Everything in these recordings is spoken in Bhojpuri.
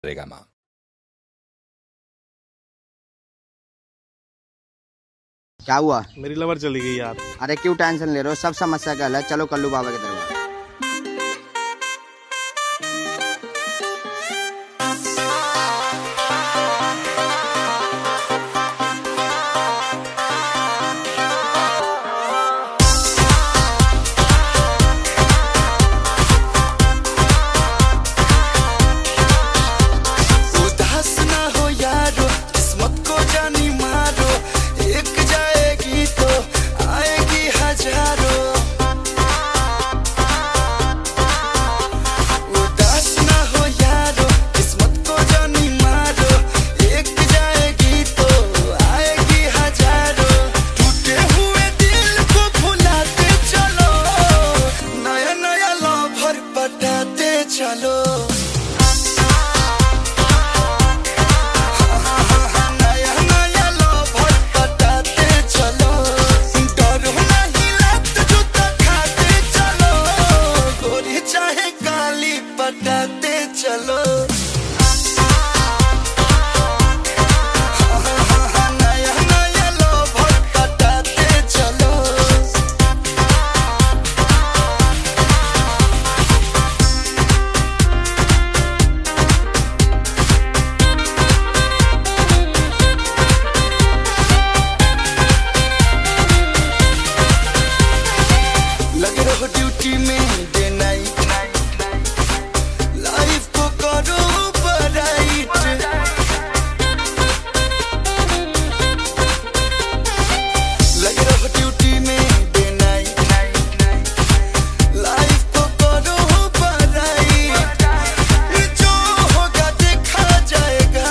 करेगा माँ। क्या हुआ? मेरी लवर चली गई यार। अरे क्यों टेंशन ले रहे हो? सब समस्या का हल है। चलो कल्लू बाबा के दरबार। चलो नया नया लवर पटाते चलो, डरो नहीं लत जूता खाते चलो, गोरी चाहे काली पटाते चलो। नया नया लवर पटाते चलो। लगे रहो ड्यूटी में डे नाइट, लाइफ को करो ब्राइट। लगे रहो ड्यूटी में डे नाइट, लाइफ को करो ब्राइट। जो होगा देखा जाएगा,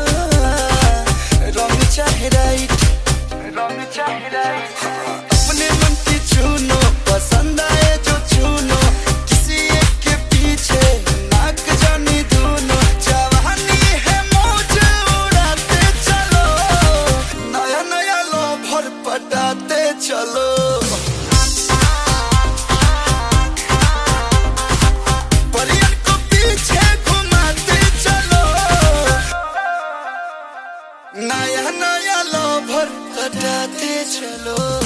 रंग चाहे राइट, रंग चाहे राइट। अपने मन की चुनो, पसंद आए जो चुनो, किसी एक के पीछे नाक जानी दोनों। जवानी है मौज उड़ाते चलो, नया नया लवर पटाते चलो। परियन को पीछे घुमाते चलो, नया नया लवर पटाते चलो।